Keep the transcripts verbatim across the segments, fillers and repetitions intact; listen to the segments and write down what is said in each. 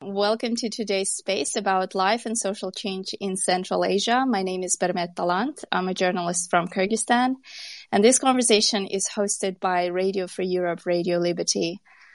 Welcome to today's space about life and social change in Central Asia. My name is Bermet Talant. I'm a journalist from Kyrgyzstan, and this conversation is hosted by Radio Free Europe, Radio Liberty.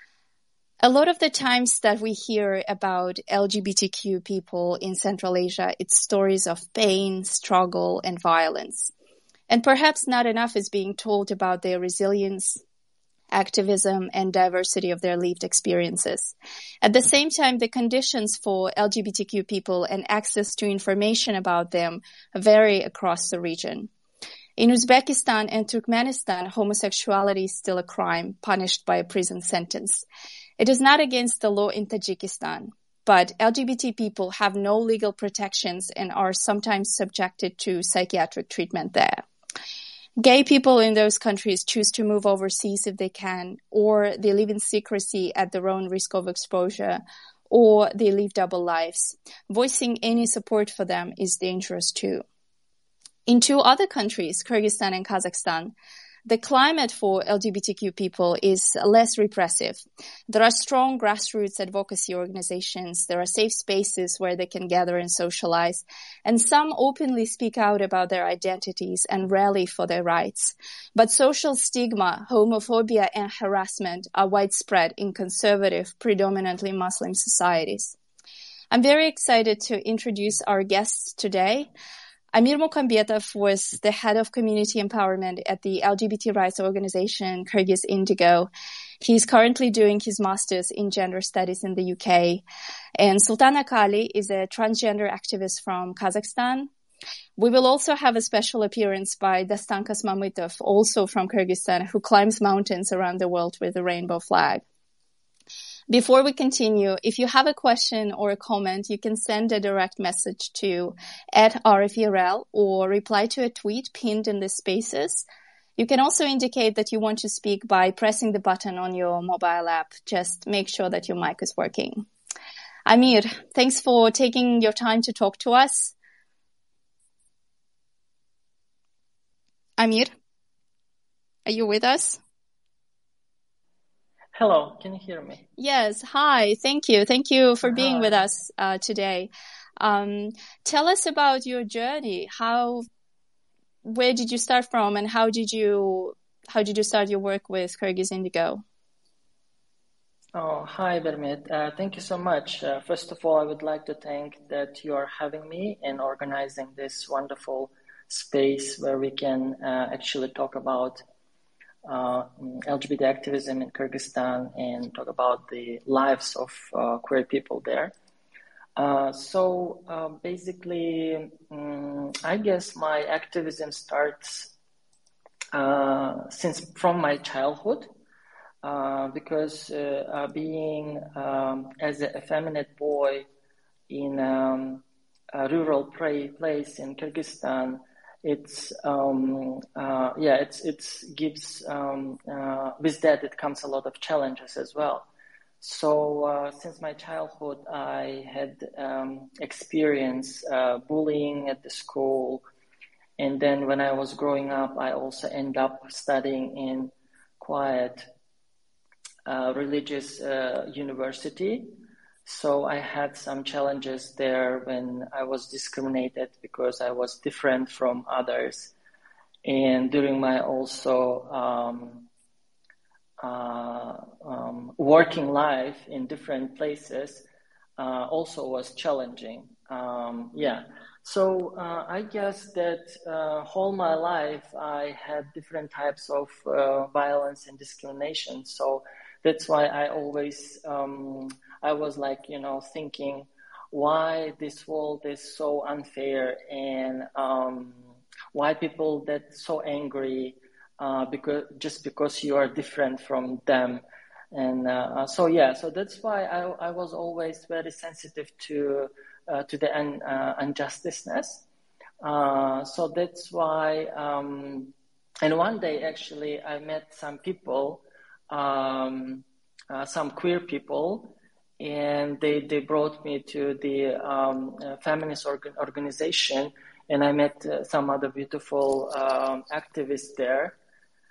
A lot of the times that we hear about L G B T Q people in Central Asia, it's stories of pain, struggle, and violence. And perhaps not enough is being told about their resilience, activism, and diversity of their lived experiences. At the same time, the conditions for L G B T Q people and access to information about them vary across the region. In Uzbekistan and Turkmenistan, homosexuality is still a crime, punished by a prison sentence. It is not against the law in Tajikistan, but L G B T people have no legal protections and are sometimes subjected to psychiatric treatment there. Gay people in those countries choose to move overseas if they can, or they live in secrecy at their own risk of exposure, or they live double lives. Voicing any support for them is dangerous too. In two other countries, Kyrgyzstan and Kazakhstan, the climate for L G B T Q people is less repressive. There are strong grassroots advocacy organizations. There are safe spaces where they can gather and socialize. And some openly speak out about their identities and rally for their rights. But social stigma, homophobia, and harassment are widespread in conservative, predominantly Muslim societies. I'm very excited to introduce our guests today. Amir Mukambetov was the head of community empowerment at the L G B T rights organization Kyrgyz Indigo. He's currently doing his master's in gender studies in the U K. And Sultan Akali is a transgender activist from Kazakhstan. We will also have a special appearance by Dastan Kosmamytov, also from Kyrgyzstan, who climbs mountains around the world with a rainbow flag. Before we continue, if you have a question or a comment, you can send a direct message to at R F E R L or reply to a tweet pinned in the spaces. You can also indicate that you want to speak by pressing the button on your mobile app. Just make sure that your mic is working. Amir, thanks for taking your time to talk to us. Amir, are you with us? Hello, can you hear me? Yes, hi, thank you. Thank you for being hi. with us uh, today. Um, tell us about your journey. How, where did you start from, and how did you, how did you start your work with Kyrgyz Indigo? Oh, hi, Bermet. Uh, thank you so much. Uh, first of all, I would like to thank that you are having me and organizing this wonderful space where we can uh, actually talk about Uh, L G B T activism in Kyrgyzstan and talk about the lives of uh, queer people there. Uh, so uh, basically, um, I guess my activism starts uh, since from my childhood uh, because uh, uh, being um, as a effeminate boy in um, a rural place in Kyrgyzstan, It's um uh yeah it's it's gives um uh with that it comes a lot of challenges as well. So uh, since my childhood I had um experienced uh, bullying at the school, and then when I was growing up I also ended up studying in quite uh, religious uh, university. So I had some challenges there when I was discriminated because I was different from others. And during my also um, uh, um, working life in different places uh, also was challenging. Um, yeah. So uh, I guess that uh, whole my life I had different types of uh, violence and discrimination. So that's why I always... Um, I was like, you know, thinking why this world is so unfair and um, why people that so angry uh, because just because you are different from them. And uh, so, yeah, so that's why I, I was always very sensitive to uh, to the un, uh, injusticeness. Uh, so that's why, um, and one day actually I met some people, um, uh, some queer people, and they, they brought me to the um, uh, feminist organ- organization, and I met uh, some other beautiful um, activists there.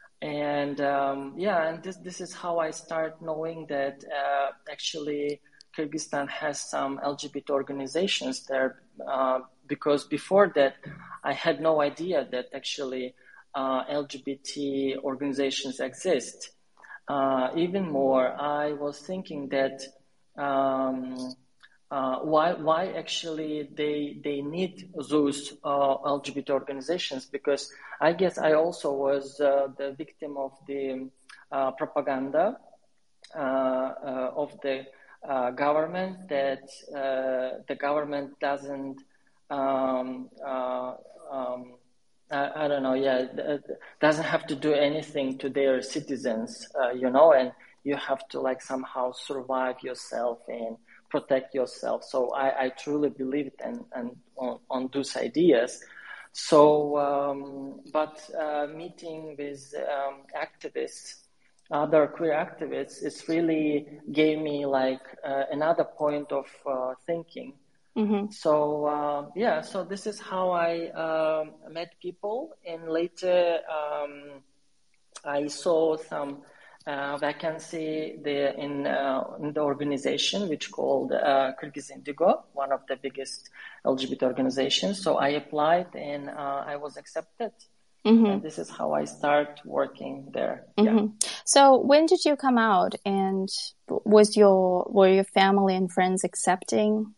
And um, yeah, and this this is how I start knowing that uh, actually Kyrgyzstan has some L G B T organizations there, uh, because before that, I had no idea that actually uh, L G B T organizations exist. Uh, even more, I was thinking that um, uh, why why actually they they need those uh, L G B T organizations, because I guess I also was uh, the victim of the uh, propaganda uh, uh, of the uh, government, that uh, the government doesn't um, uh, um, I, I don't know, yeah, doesn't have to do anything to their citizens, uh, you know, and you have to like somehow survive yourself and protect yourself. So I, I truly believed and and on, on those ideas. So, um, but uh, meeting with um, activists, other queer activists, it really gave me like uh, another point of uh, thinking. Mm-hmm. So uh, yeah, so this is how I uh, met people, and later um, I saw some uh, vacancy there in, uh, in the organization which called uh, Kyrgyz Indigo, one of the biggest L G B T organizations. So I applied and uh, I was accepted. Mm-hmm. And this is how I start working there. Mm-hmm. Yeah. So when did you come out, and was your were your family and friends accepting?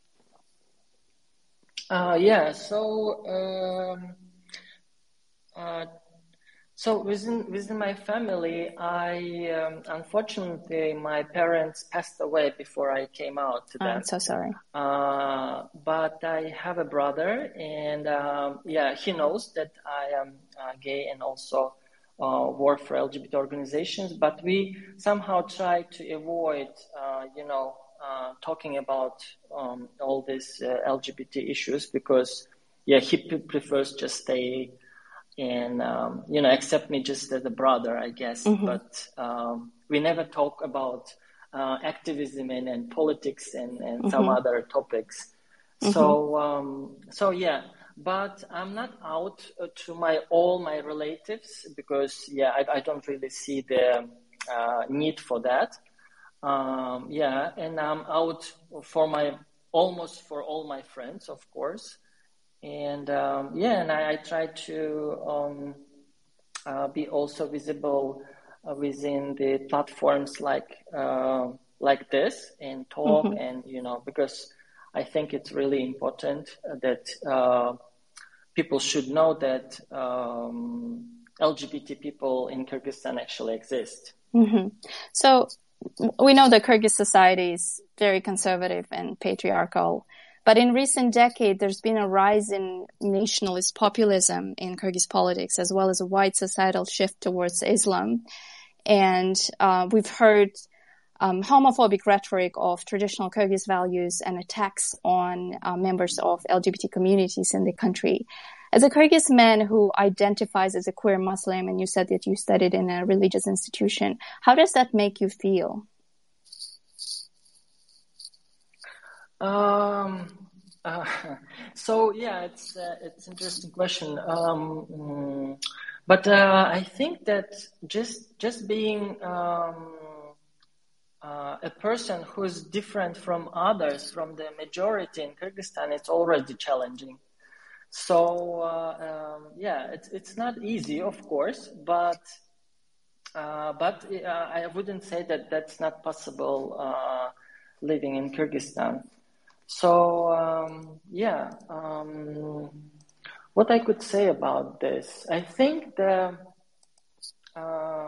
Uh, yeah, so um, uh, so within within my family, I um, unfortunately my parents passed away before I came out to them. I'm so sorry. Uh, but I have a brother, and um, yeah, he knows that I am uh, gay and also uh, work for L G B T organizations. But we somehow try to avoid, uh, you know. Uh, talking about um, all these uh, L G B T issues, because yeah, he p- prefers just stay and um, you know accept me just as a brother, I guess. Mm-hmm. But um, we never talk about uh, activism and, and politics and, and mm-hmm. some other topics. Mm-hmm. So um, so yeah, but I'm not out uh, to my all my relatives, because yeah, I, I don't really see the uh, need for that. Um, yeah, and I'm out for my almost for all my friends, of course, and um, yeah, and I, I try to um, uh, be also visible uh, within the platforms like uh, like this, and talk, mm-hmm. and you know, because I think it's really important that uh, people should know that um, L G B T people in Kyrgyzstan actually exist. Mm-hmm. So. We know that Kyrgyz society is very conservative and patriarchal, but in recent decade, there's been a rise in nationalist populism in Kyrgyz politics, as well as a wide societal shift towards Islam. And uh, we've heard um, homophobic rhetoric of traditional Kyrgyz values and attacks on uh, members of L G B T communities in the country. As a Kyrgyz man who identifies as a queer Muslim, and you said that you studied in a religious institution, how does that make you feel? Um, uh, so yeah, it's uh, it's an interesting question. Um, but uh, I think that just just being um, uh, a person who's different from others, from the majority in Kyrgyzstan, it's already challenging. So uh, um, yeah, it's it's not easy, of course, but uh, but uh, I wouldn't say that that's not possible uh, living in Kyrgyzstan. So um, yeah, um, what I could say about this, I think the uh,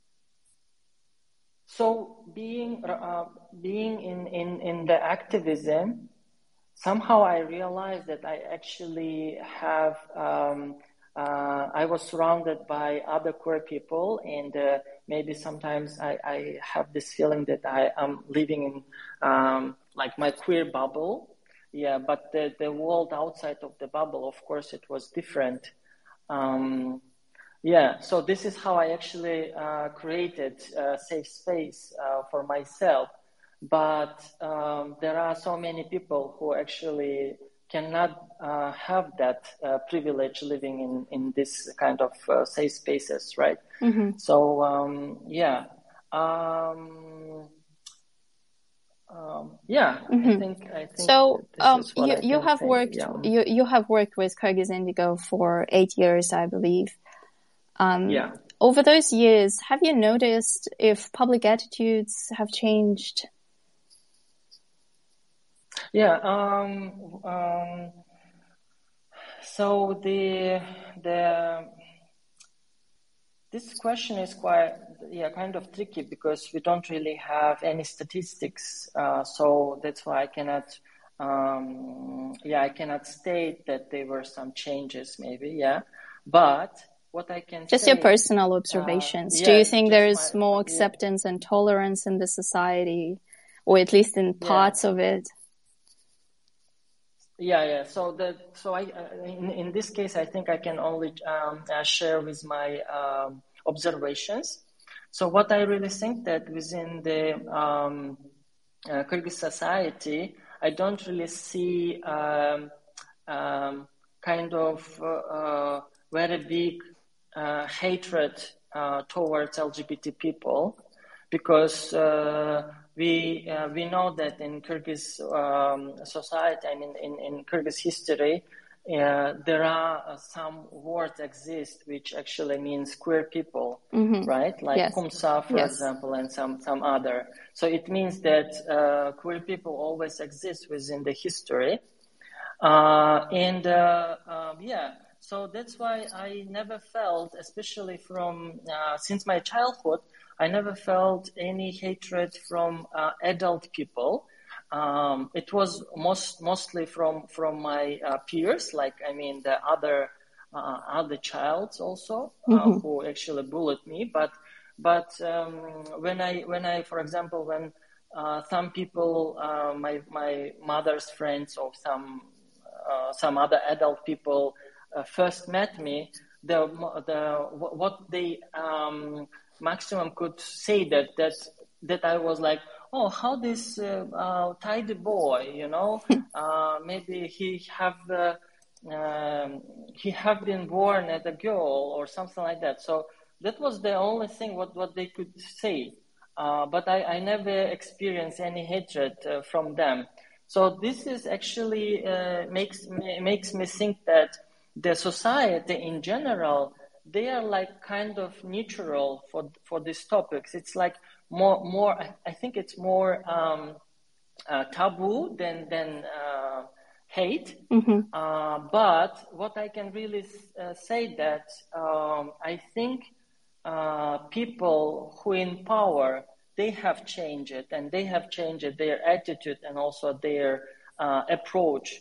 so being uh, being in, in in the activism. Somehow I realized that I actually have, um, uh, I was surrounded by other queer people, and uh, maybe sometimes I, I have this feeling that I am living in um, like my queer bubble. Yeah, but the, the world outside of the bubble, of course, it was different. Um, yeah, so this is how I actually uh, created a safe space uh, for myself. But um, there are so many people who actually cannot uh, have that uh, privilege living in, in this kind of uh, safe spaces, right? Mm-hmm. So, um, yeah. Um, Um, yeah, mm-hmm. I think I think so. This um, is what you I you have think. worked Yeah. you you have worked with Kyrgyz Indigo for eight years, I believe. Um, yeah. Over those years, have you noticed if public attitudes have changed? Yeah. Um. Um. So the the this question is quite yeah kind of tricky because we don't really have any statistics. Uh, so that's why I cannot. Um, yeah, I cannot state that there were some changes. Maybe yeah, but what I can just say, your personal observations. Uh, yeah, Do you think there is my, more yeah. acceptance and tolerance in the society, or at least in parts yeah. of it? Yeah, yeah. So the so I uh, in in this case, I think I can only um, uh, share with my um, observations. So what I really think that within the um, uh, Kyrgyz society, I don't really see um, um, kind of uh, uh, very big uh, hatred uh, towards L G B T people, because uh, we uh, we know that in Kyrgyz um, society, I mean in, in Kyrgyz history, uh, there are uh, some words exist which actually means queer people, mm-hmm. right? Like yes. Kumsa, for yes. example, and some some other. So it means that uh, queer people always exist within the history, uh, and uh, um, yeah. So that's why I never felt, especially from uh, since my childhood, I never felt any hatred from uh, adult people. Um, it was most mostly from from my uh, peers, like I mean the other uh, other childs also uh, mm-hmm. who actually bullied me. But but um, when I when I for example when uh, some people uh, my my mother's friends or some uh, some other adult people uh, first met me, the the what they um, maximum could say that that that I was like, oh, how this uh, uh, tidy boy, you know, uh, maybe he have uh, um, he have been born as a girl or something like that. So that was the only thing what what they could say. Uh, but I, I never experienced any hatred uh, from them. So this is actually uh, makes me, makes me think that the society in general, they are like kind of neutral for for these topics. It's like more more. I think it's more um, uh, taboo than than uh, hate. Mm-hmm. Uh, but what I can really uh, say that um, I think uh, people who in power, they have changed it, and they have changed their attitude and also their uh, approach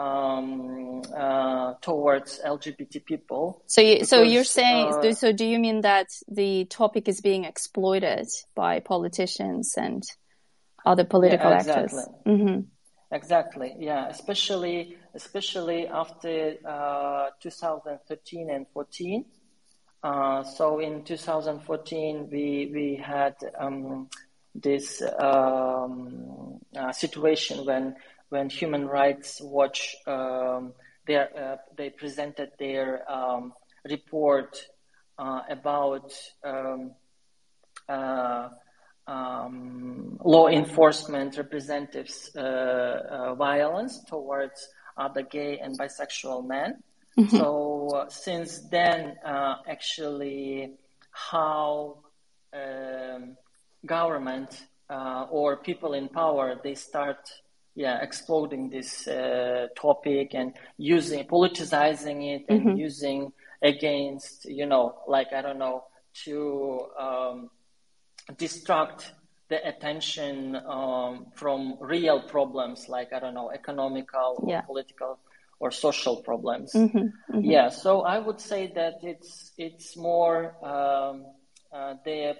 um, uh, towards L G B T people. So, you, because, so you're saying, uh, so do you mean that the topic is being exploited by politicians and other political yeah, exactly. actors? Mm-hmm. Exactly. Yeah, especially especially after uh, two thousand thirteen and fourteen. Uh, so in two thousand fourteen, we we had um, this um, uh, situation when when Human Rights Watch um, they uh, they presented their um, report uh, about um, uh, um, law enforcement representatives' uh, uh, violence towards other gay and bisexual men. Mm-hmm. So uh, since then, uh, actually, how um, government uh, or people in power, they start, yeah, exploding this uh, topic and using, politicizing it and mm-hmm. using against, you know, like, I don't know, to um, distract the attention um, from real problems like, I don't know, economical yeah. or political or social problems. Mm-hmm, mm-hmm. Yeah, so I would say that it's it's more um, uh, the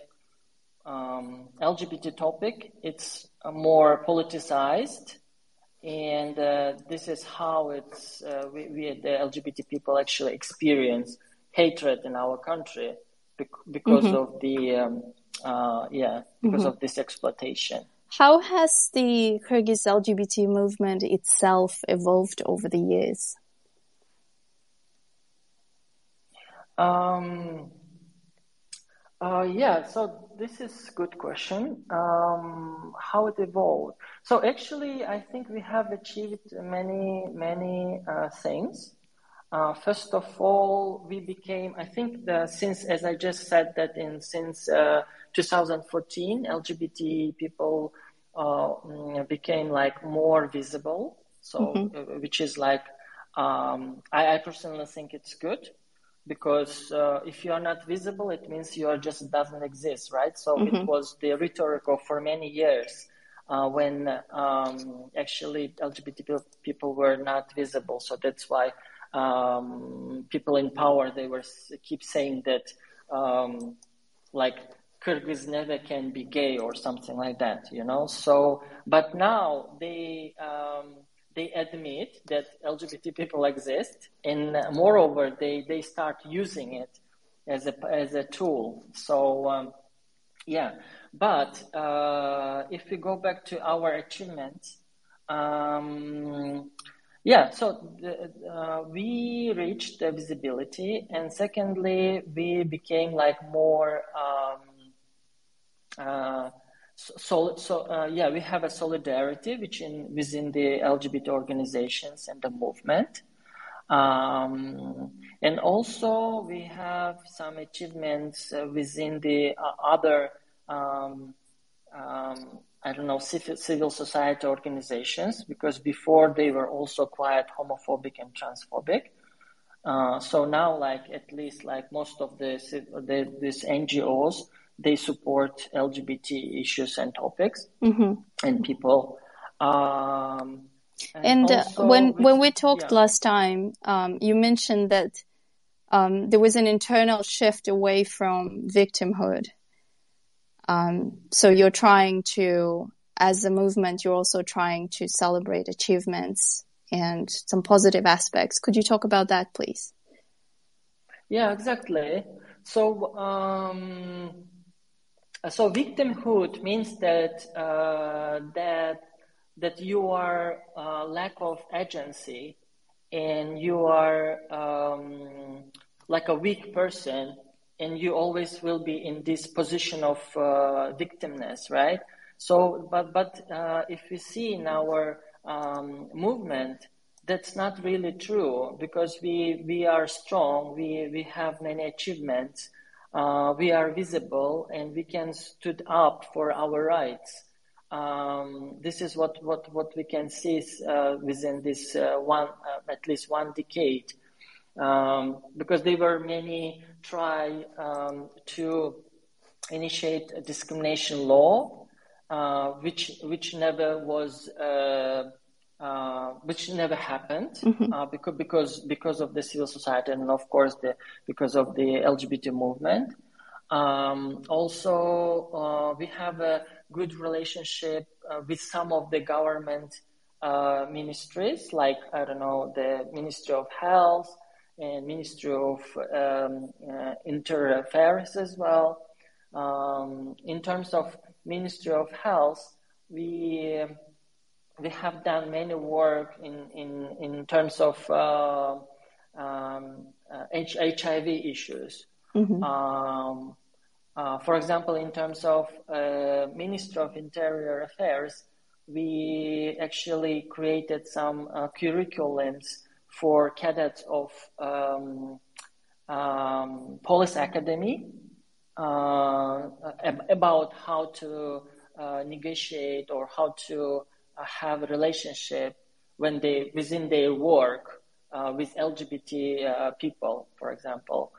um, L G B T topic. It's uh, more politicized, and uh, this is how it's uh, we, we the L G B T people actually experience hatred in our country because mm-hmm. of the um, uh, yeah because mm-hmm. of this exploitation. How has the Kyrgyz L G B T movement itself evolved over the years? Um, Uh, yeah, so this is a good question. Um, how it evolved. So actually, I think we have achieved many, many uh, things. Uh, first of all, we became, I think, the, since, as I just said, that in since uh, two thousand fourteen, L G B T people uh, became like more visible. So, Mm-hmm. uh, which is like, um, I, I personally think it's good. Because uh, if you are not visible, it means you are just doesn't exist, right? So Mm-hmm. it was the rhetoric of for many years uh, when um, actually L G B T people were not visible. So that's why um, people in power, they were keep saying that um, like Kyrgyz never can be gay or something like that, you know? So, but now they, um, they admit that L G B T people exist, and moreover, they, they start using it as a, as a tool. So, um, yeah, but uh, if we go back to our achievements, um, yeah, so the, uh, we reached the visibility, and secondly, we became like more. Um, uh, so, so uh, yeah, we have a solidarity which in within the L G B T organizations and the movement. Um, and also we have some achievements uh, within the uh, other, um, um, I don't know, civil, civil society organizations, because before they were also quite homophobic and transphobic. Uh, so now, like at least like most of the, the these N G Os, they support L G B T issues and topics Mm-hmm. and people. Um, and and uh, also when with, when we talked yeah. last time, um, you mentioned that um, there was an internal shift away from victimhood. Um, so you're trying to, as a movement, you're also trying to celebrate achievements and some positive aspects. Could you talk about that, please? Yeah, exactly. So, um, so victimhood means that uh, that that you are uh, lack of agency, and you are um, like a weak person, and you always will be in this position of uh, victimness, right? So, but but uh, if we see in our um, movement, that's not really true, because we we are strong, we we have many achievements, uh, we are visible, and we can stood up for our rights. Um, this is what, what, what we can see uh, within this uh, one, uh, at least one decade, um, because there were many try um, to initiate a discrimination law, uh, which which never was, uh, uh, which never happened, Mm-hmm. uh, because because because of the civil society, and of course the because of the L G B T movement. Um, also, uh, we have a good relationship uh, with some of the government uh, ministries, like, I don't know, the Ministry of Health and Ministry of um, uh, Inter Affairs as well. Um, in terms of Ministry of Health, we we have done many work in in, in terms of uh, um, uh, H I V issues. Mm-hmm. Um, uh, for example, in terms of uh, Ministry of Interior Affairs, we actually created some uh, curriculums for cadets of um, um, Police Academy uh, about how to uh, negotiate or how to uh, have a relationship when they within their work uh, with L G B T uh, people, for example.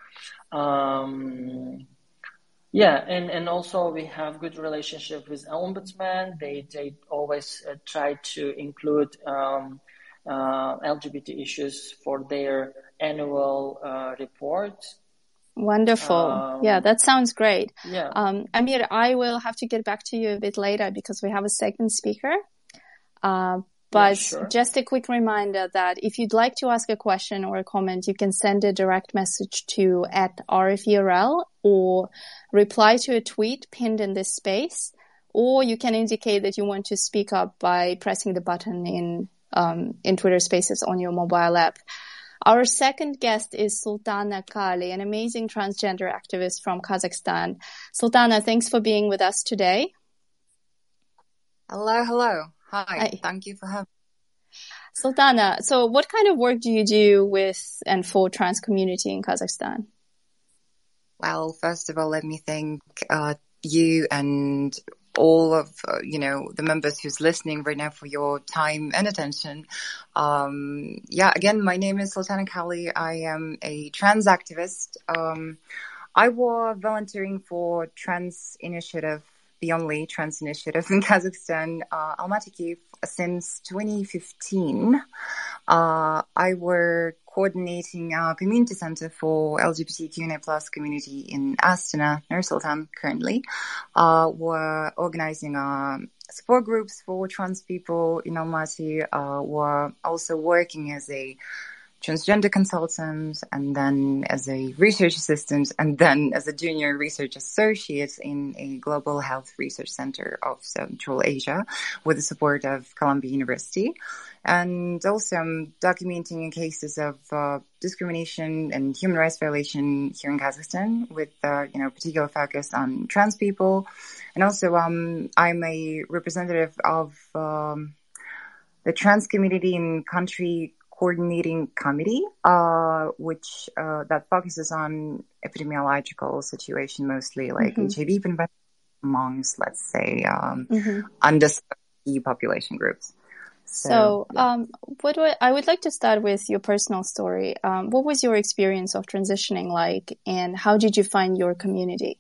Um, yeah, and, and also we have good relationship with Ombudsman. They they always uh, try to include um, uh, L G B T issues for their annual uh, reports. Wonderful. Um, yeah, that sounds great. Yeah. Um, Amir, I will have to get back to you a bit later because we have a second speaker. Uh, but yeah, sure. Just a quick reminder that if you'd like to ask a question or a comment, you can send a direct message to at R F E R L or reply to a tweet pinned in this space, or you can indicate that you want to speak up by pressing the button in um, in Twitter Spaces on your mobile app. Our second guest is Sultana Kali, an amazing transgender activist from Kazakhstan. Sultana, thanks for being with us today. Hello, hello. Hi, Hi. Thank you for having me. Sultana, so what kind of work do you do with and for trans community in Kazakhstan? Well, first of all, let me thank uh, you and all of, uh, you know, the members who's listening right now for your time and attention. Um, yeah, again, my name is Sultana Kali. I am a trans activist. Um, I was volunteering for Trans Initiative, the only trans initiative in Kazakhstan, uh, Almaty, since twenty fifteen. Uh, I were coordinating a community center for L G B T Q and A plus community in Astana, Nur-Sultan currently. Uh, we're organizing uh, support groups for trans people in Almaty. Uh, we're also working as a transgender consultant, and then as a research assistant, and then as a junior research associate in a global health research center of Central Asia with the support of Columbia University. And also I'm documenting cases of uh, discrimination and human rights violation here in Kazakhstan with, uh, you know, particular focus on trans people. And also um, I'm a representative of um, the trans community in country coordinating committee, uh, which, uh, that focuses on epidemiological situation, mostly like mm-hmm. H I V prevention amongst, let's say, um, mm-hmm. underserved population groups. So, so yeah. um, what do I, I would like to start with your personal story. Um, what was your experience of transitioning like, and how did you find your community?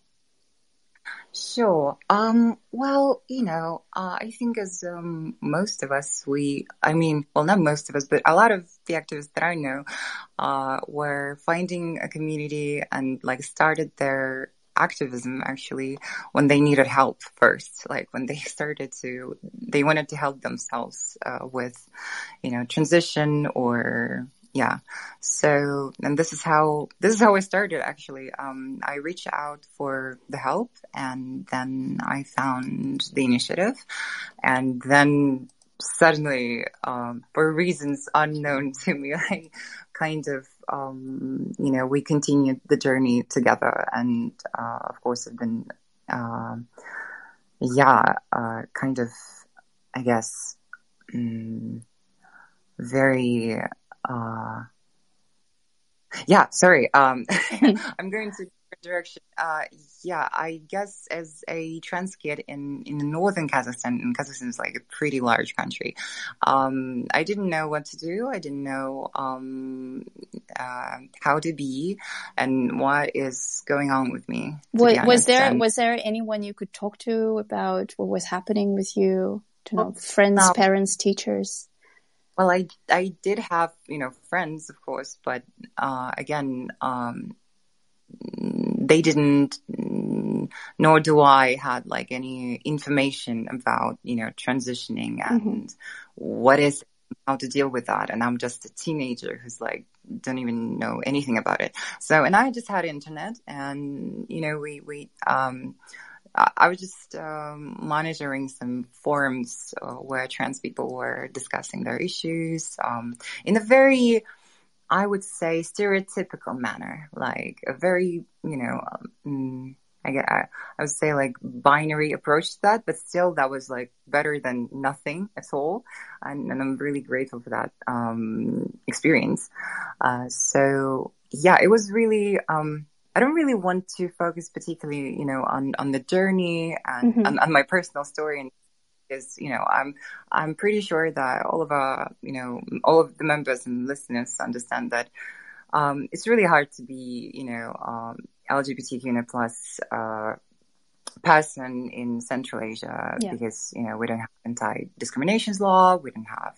Sure. Um, well, you know, uh, I think as um, most of us, we, I mean, well, not most of us, but a lot of the activists that I know uh, were finding a community and like started their activism actually when they needed help first, like when they started to, they wanted to help themselves uh, with, you know, transition or yeah. So, and this is how, this is how I started actually. Um, I reached out for the help, and then I found the initiative, and then suddenly, um, for reasons unknown to me, I kind of, um, you know, we continued the journey together, and, uh, of course have been, uh, yeah, uh, kind of, I guess, um, very, uh, yeah, sorry. Um, I'm going to different direction. Uh, yeah, I guess as a trans kid in, in the northern Kazakhstan, and Kazakhstan is like a pretty large country, um, I didn't know what to do. I didn't know, um, uh, how to be and what is going on with me. What, was there, and, was there anyone you could talk to about what was happening with you? To know, friends, no. parents, teachers? Well, I, I did have, you know, friends, of course, but, uh, again, um, they didn't, nor do I had like any information about, you know, transitioning and mm-hmm. what is, how to deal with that. And I'm just a teenager who's like, don't even know anything about it. So, and I just had internet and, you know, we, we, um, I was just um, monitoring some forums uh, where trans people were discussing their issues um, in a very, I would say, stereotypical manner, like a very, you know, um, I, I, I would say like binary approach to that, but still that was like better than nothing at all. And, and I'm really grateful for that um, experience. Uh, so yeah, it was really, um, I don't really want to focus particularly, you know, on, on the journey and mm-hmm. on, on my personal story. And because, you know, I'm, I'm pretty sure that all of our, you know, all of the members and listeners understand that, um, it's really hard to be, you know, um, L G B T Q plus, uh, person in Central Asia yeah. because, you know, we don't have anti-discrimination law. We don't have,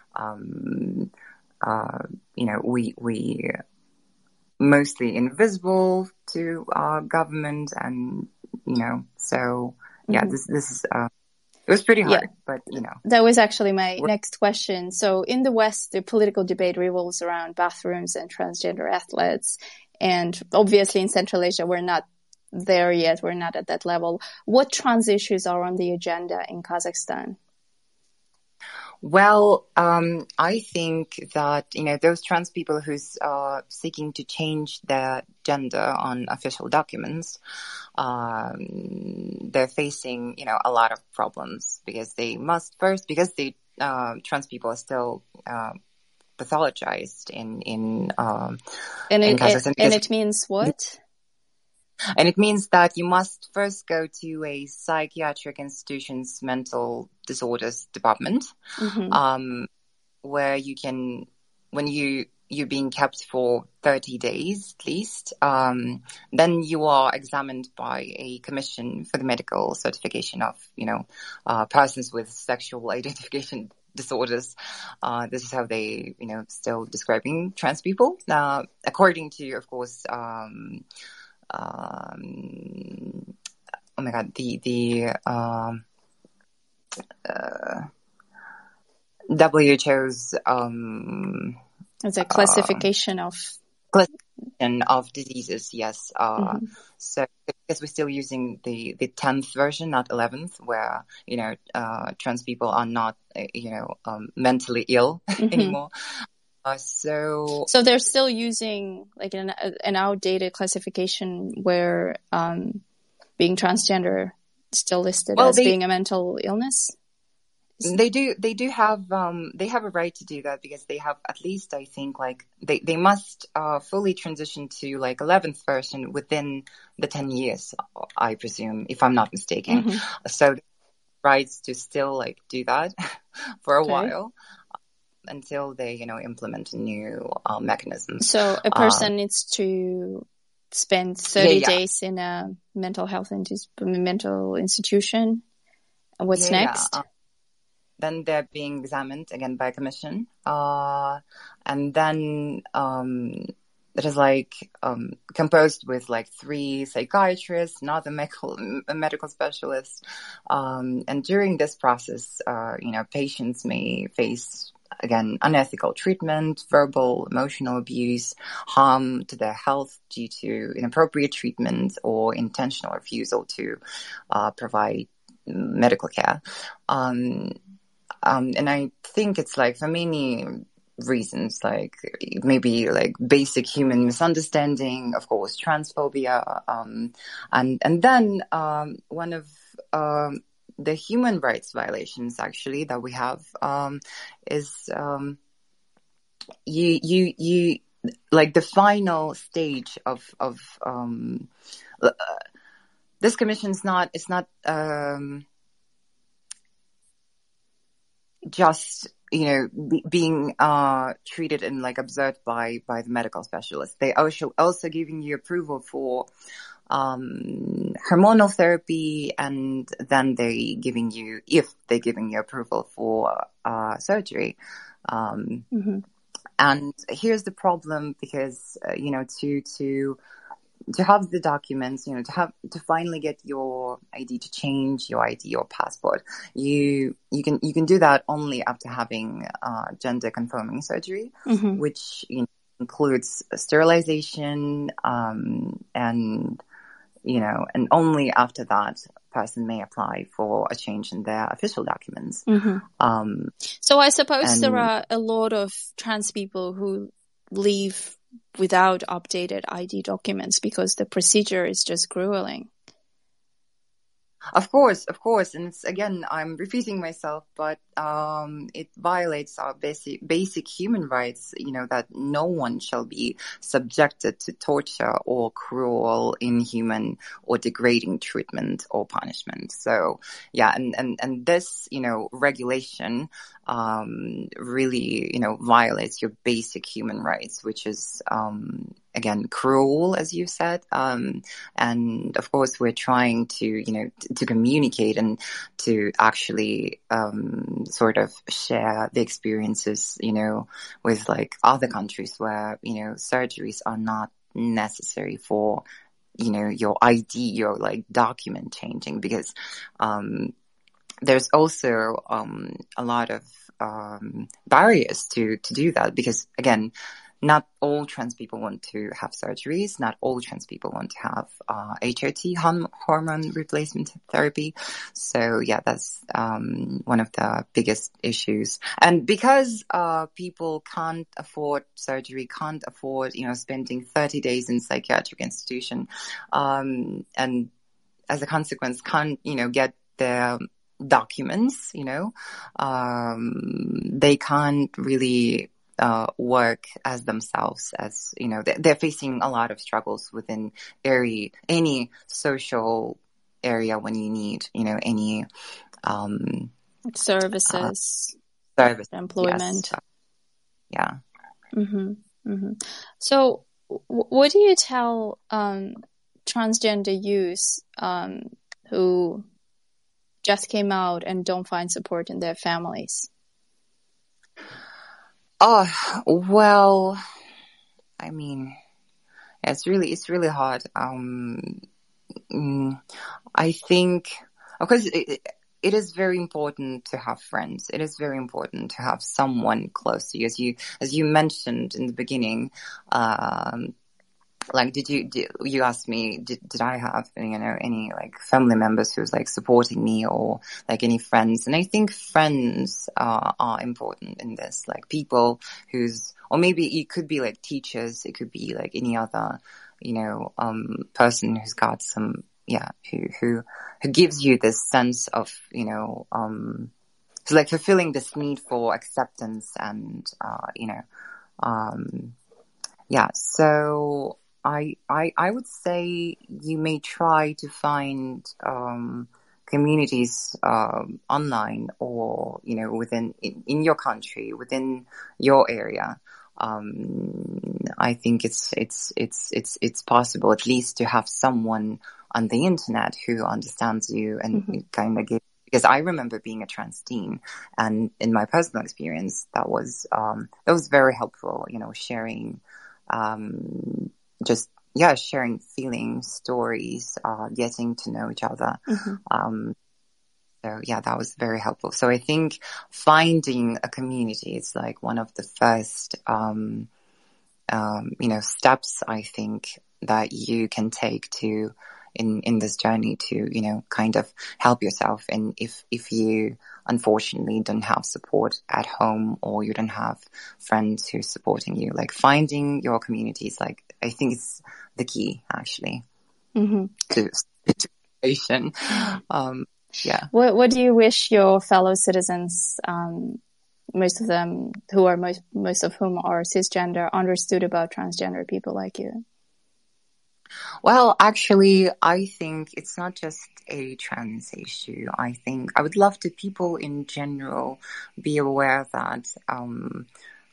um, uh, you know, we, we, mostly invisible to our government, and you know, so yeah, mm-hmm. this this is uh, it was pretty hard, yeah. but you know, that was actually my next question. So in the West, the political debate revolves around bathrooms and transgender athletes, and obviously in Central Asia, we're not there yet. We're not at that level. What trans issues are on the agenda in Kazakhstan? Well, um, I think that, you know, those trans people who's uh, seeking to change their gender on official documents, um, they're facing, you know, a lot of problems because they must first, because they, uh, trans people are still uh, pathologized in, in, um, And in it, it Kazakhstan. and it means what? And it means that you must first go to a psychiatric institution's mental disorders department, Mm-hmm. um, where you can, when you, you're being kept for thirty days at least, um, then you are examined by a commission for the medical certification of, you know, uh, persons with sexual identification disorders. Uh, this is how they, you know, still describing trans people. Uh, according to, of course, um, Um, oh my god, the the um, uh, W H O's um, It's a classification uh, of classification of diseases. Yes. Uh, mm-hmm. So because we're still using the the tenth version, not eleventh, where you know uh, trans people are not uh, you know um, mentally ill mm-hmm. anymore. Uh, so, so they're still using like an an outdated classification where um, being transgender is still listed well, as they, being a mental illness. They do. They do have. Um, they have a right to do that because they have at least, I think, like they they must uh, fully transition to like eleventh version within the ten years, I presume, if I'm not mistaken. Mm-hmm. So, rights to still like do that for a okay. while. Until they, you know, implement a new uh, mechanism. So a person um, needs to spend thirty yeah, yeah. days in a mental health in- mental institution. What's yeah, next? Yeah. Uh, then they're being examined again by a commission, uh, and then um, it is like um, composed with like three psychiatrists, another medical medical specialist, um, and during this process, uh, you know, patients may face, again, unethical treatment, verbal, emotional abuse, harm to their health due to inappropriate treatment or intentional refusal to uh, provide medical care. Um, um, and I think it's like for many reasons, like maybe like basic human misunderstanding, of course, transphobia, um, and and then um, one of um, the human rights violations actually that we have um, is um, you you you like the final stage of of um, uh, this commission's not it's not um, just you know be, being uh, treated and like observed by by the medical specialist. They also also giving you approval for um, hormonal therapy, and then they giving you, if they're giving you approval for uh, surgery. Um, mm-hmm. And here's the problem, because uh, you know to to to have the documents, you know, to have to finally get your I D, to change your I D or passport, you you can you can do that only after having uh, gender confirming surgery, mm-hmm. which you know, includes sterilization, um, and you know, and only after that, person may apply for a change in their official documents. Mm-hmm. Um, so I suppose and, there are a lot of trans people who leave without updated I D documents because the procedure is just grueling. Of course, of course. And it's, again, I'm repeating myself, but um, it violates our basic, basic human rights, you know, that no one shall be subjected to torture or cruel, inhuman, or degrading treatment or punishment. So, yeah, and, and, and this, you know, regulation um, really, you know, violates your basic human rights, which is, um, again, cruel, as you said. Um, and of course, we're trying to, you know, t- to communicate and to actually, um, sort of share the experiences, you know, with like other countries where, you know, surgeries are not necessary for, you know, your I D, your like document changing, because, um, there's also, um, a lot of, um, barriers to, to do that, because again, not all trans people want to have surgeries. Not all trans people want to have uh, H R T, hormone replacement therapy. So yeah, that's um, one of the biggest issues. And because uh, people can't afford surgery, can't afford, you know, spending thirty days in psychiatric institution, um, and as a consequence, can't, you know, get their documents, you know, um, they can't really uh, work as themselves, as, you know, they're facing a lot of struggles within every, any social area when you need, you know, any um, services, uh, service, employment. Yes. Yeah. Mm-hmm. Mm-hmm. So w- what do you tell um, transgender youth um, who just came out and don't find support in their families? Oh, well, I mean, it's really, it's really hard. Um, I think, because it, it is very important to have friends. It is very important to have someone close to you. As you, as you mentioned in the beginning, um, like, did you, did, you asked me, did, did I have, you know, any like family members who's like supporting me, or like any friends? And I think friends uh, are important in this, like people who's, or maybe it could be like teachers, it could be like any other, you know, um, person who's got some, yeah, who, who, who gives you this sense of, you know, um, so like fulfilling this need for acceptance and, uh, you know, um, yeah, so, I, I, I would say you may try to find, um, communities, um, online or, you know, within, in, in your country, within your area. Um, I think it's, it's, it's, it's, it's possible at least to have someone on the internet who understands you and mm-hmm. kind of give, because I remember being a trans teen, and in my personal experience, that was, um, that was very helpful, you know, sharing, um, just, yeah, sharing feelings, stories, uh, getting to know each other. Mm-hmm. Um, so yeah, that was very helpful. So I think finding a community is like one of the first, um, um, you know, steps I think that you can take to, in, in this journey to, you know, kind of help yourself. And if, if you unfortunately don't have support at home, or you don't have friends who's supporting you, like finding your communities, like I think it's the key actually mm-hmm. to situation. Um, yeah. What, what do you wish your fellow citizens, um, most of them who are most, most of whom are cisgender, understood about transgender people like you? Well, actually, I think it's not just a trans issue. I think I would love to people in general be aware that um,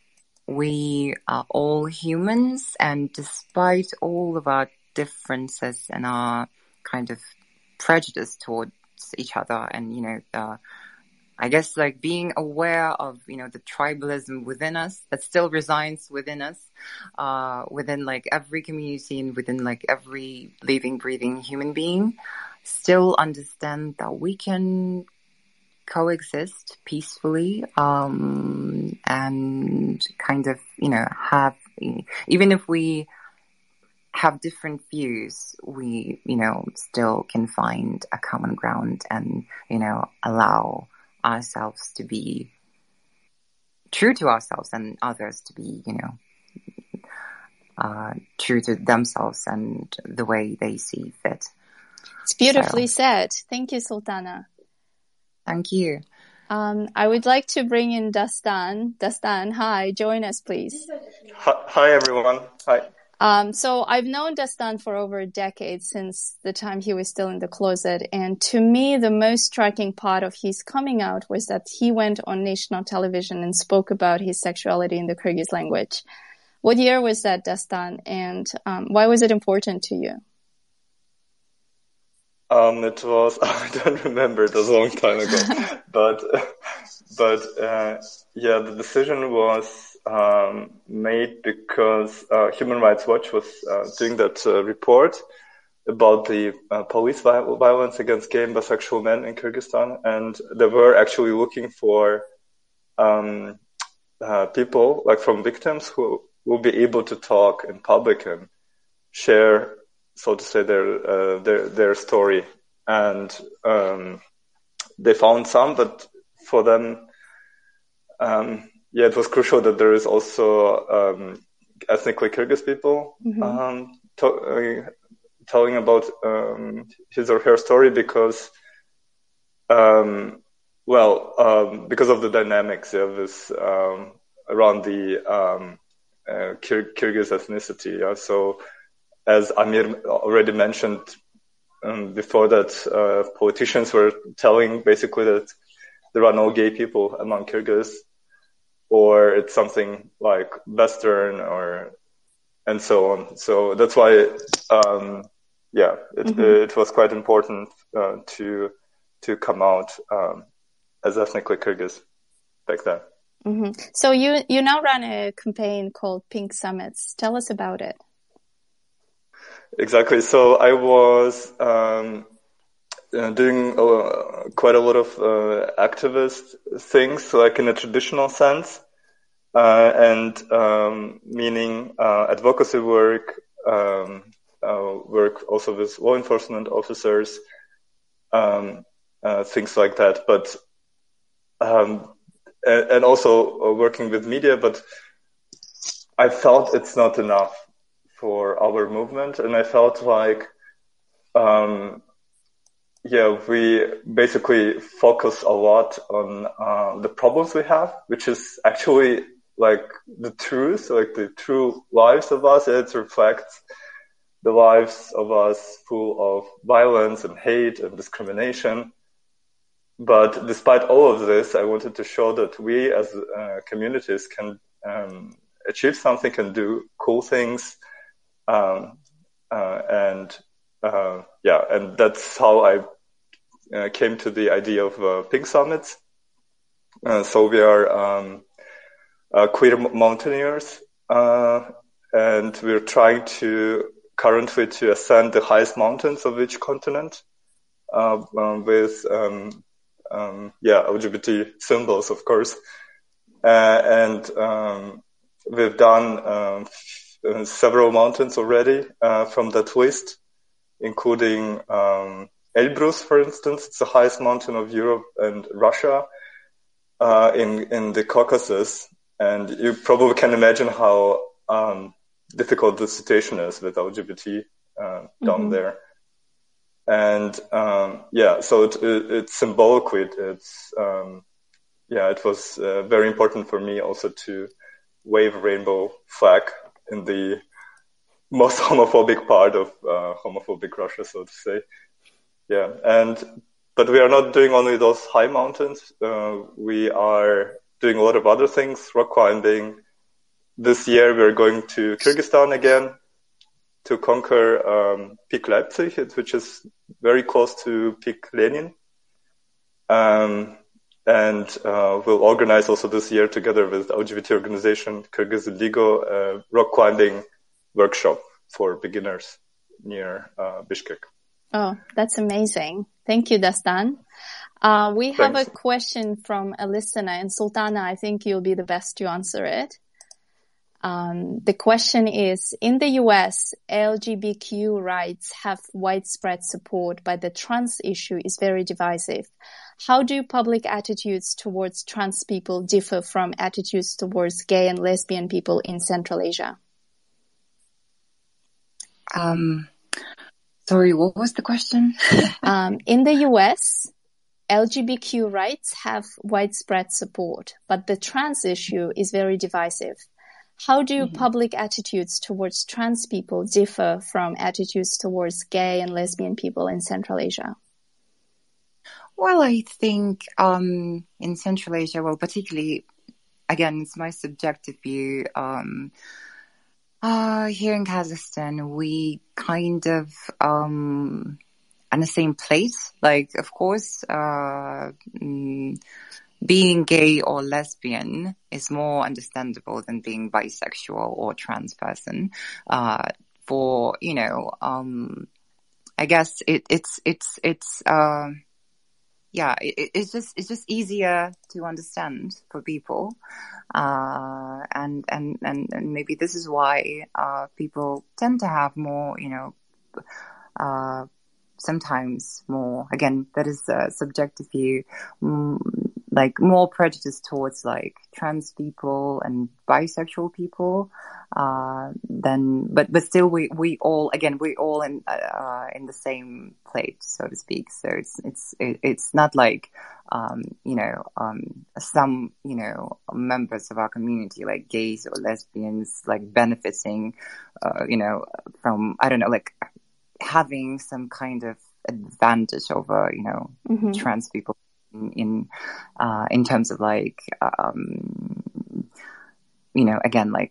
we are all humans, and despite all of our differences and our kind of prejudice towards each other, and, you know, uh, I guess like being aware of, you know, the tribalism within us that still resides within us, uh, within like every community and within like every living, breathing human being, still understand that we can coexist peacefully, um, and kind of, you know, have, even if we have different views, we, you know, still can find a common ground and, you know, allow ourselves to be true to ourselves and others to be, you know, uh, true to themselves and the way they see fit. It's beautifully so. said. Thank you, Sultana. Thank you. Um, I would like to bring in Dastan. Dastan, hi, join us, please. Hi, hi everyone. Hi. Um, so I've known Dastan for over a decade, since the time he was still in the closet. And to me, the most striking part of his coming out was that he went on national television and spoke about his sexuality in the Kyrgyz language. What year was that, Dastan? And um, why was it important to you? Um, it was, I don't remember, it was a long time ago. but, but, uh, yeah, the decision was, um, made because, uh, Human Rights Watch was, uh, doing that, uh, report about the, uh, police violence against gay and bisexual men in Kyrgyzstan. And they were actually looking for, um, uh, people, like from victims who will be able to talk in public and share, so to say, their uh, their their story. And um, they found some, but for them, um, yeah, it was crucial that there is also um, ethnically Kyrgyz people mm-hmm. um, to, uh, telling about um, his or her story because, um, well, um, because of the dynamics of this um, around the um, uh, Kyr- Kyrgyz ethnicity. Yeah? So, as Amir already mentioned um, before, that uh, politicians were telling basically that there are no gay people among Kyrgyz, or it's something like Western, or and so on. So that's why, um, yeah, it, mm-hmm. it was quite important uh, to to come out um, as ethnically Kyrgyz back then. Mm-hmm. So you you now run a campaign called Pink Summits. Tell us about it. Exactly. So I was um, uh, doing uh, quite a lot of uh, activist things, like in a traditional sense, uh, and um, meaning uh, advocacy work, um, uh, work also with law enforcement officers, um, uh, things like that. But um, and, and also working with media. But I felt it's not enough for our movement, and I felt like, um, yeah, we basically focus a lot on uh, the problems we have, which is actually like the truth, like the true lives of us. It reflects the lives of us full of violence and hate and discrimination. But despite all of this, I wanted to show that we as uh, communities can um, achieve something, can do cool things. Um, uh, and, uh, yeah, and that's how I uh, came to the idea of uh, Pink Summits. Uh, so we are, um, uh, queer mountaineers, uh, and we're trying to currently to ascend the highest mountains of each continent, uh, um, with, um, um, yeah, L G B T symbols, of course. Uh, and, um, we've done, um, Uh, several mountains already uh, from that list, including um, Elbrus, for instance. It's the highest mountain of Europe and Russia uh, in in the Caucasus, and you probably can imagine how um, difficult the situation is with L G B T uh, down mm-hmm. there. And um, yeah, so it, it, it's symbolically, it's um, yeah, it was uh, very important for me also to wave a rainbow flag in the most homophobic part of uh, homophobic Russia, so to say. Yeah, and but we are not doing only those high mountains. Uh, we are doing a lot of other things, rock climbing. This year we're going to Kyrgyzstan again to conquer um, Peak Leipzig, which is very close to Peak Lenin. Um, And uh, we'll organize also this year, together with the L G B T organization Kyrgyz Indigo, a rock climbing workshop for beginners near uh, Bishkek. Oh, that's amazing. Thank you, Dastan. Uh, we have Thanks. a question from a listener, and Sultana, I think you'll be the best to answer it. Um, the question is, in the U S, L G B T Q rights have widespread support, but the trans issue is very divisive. How do public attitudes towards trans people differ from attitudes towards gay and lesbian people in Central Asia? Um, sorry, what was the question? um, in the U S, L G B T Q rights have widespread support, but the trans issue is very divisive. How do mm-hmm. public attitudes towards trans people differ from attitudes towards gay and lesbian people in Central Asia? Well, I think um, in Central Asia, well, particularly, again, it's my subjective view. Um, uh, here in Kazakhstan, we kind of um, on the same place. Like, of course, uh, mm, being gay or lesbian is more understandable than being bisexual or trans person. Uh, for you know, um, I guess it, it's it's it's. Uh, Yeah, it, it's just it's just easier to understand for people, uh, and, and, and, and maybe this is why, uh, people tend to have more, you know, uh, sometimes more, again, that is a subjective view, mm, like more prejudice towards like trans people and bisexual people, uh, then, but, but still we, we all, again, we all in, uh, in the same plate, so to speak. So it's, it's, it, it's not like, um, you know, um, some, you know, members of our community, like gays or lesbians, like benefiting, uh, you know, from, I don't know, like, having some kind of advantage over, you know, mm-hmm. trans people in, in, uh, in terms of like, um, you know, again, like,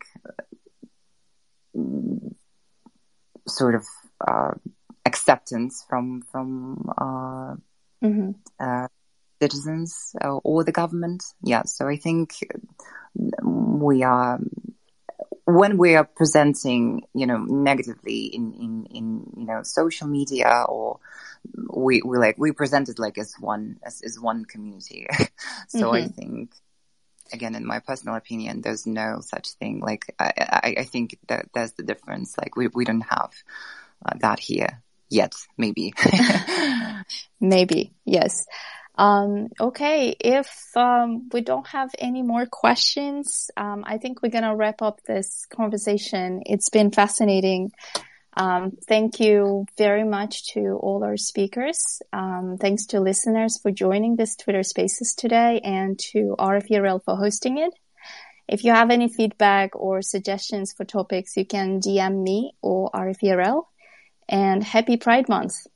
sort of, uh, acceptance from, from, uh, mm-hmm. uh, citizens or the government. Yeah. So I think we are, when we are presenting, you know, negatively in, in, in, you know, social media, or we, we like, we present it like as one, as, as one community. So mm-hmm. I think, again, in my personal opinion, there's no such thing. Like, I, I, I think that there's the difference. Like, we, we don't have uh, that here yet, maybe. Maybe, yes. Um, okay, if um, we don't have any more questions, um, I think we're going to wrap up this conversation. It's been fascinating. Um, thank you very much to all our speakers. Um, thanks to listeners for joining this Twitter Spaces today, and to R F E R L for hosting it. If you have any feedback or suggestions for topics, you can D M me or R F E R L. And happy Pride Month.